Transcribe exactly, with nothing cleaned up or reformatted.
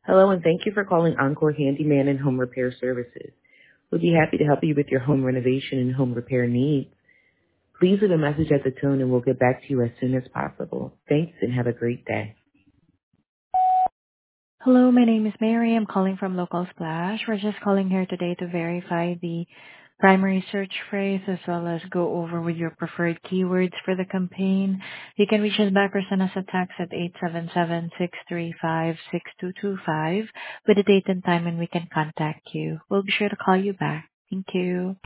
Hello, and thank you for calling Encore Handyman and Home Repair Services. We'll be happy to help you with your home renovation and home repair needs. Please leave a message at the tone, and we'll get back to you as soon as possible. Thanks, and have a great day. Hello, my name is Mary. I'm calling from Local Splash. We're just calling here today to verify the primary search phrase as well as go over with your preferred keywords for the campaign. You can reach us back or send us a text at eight seven seven, six three five, six two two five with a date and time and we can contact you. We'll be sure to call you back. Thank you.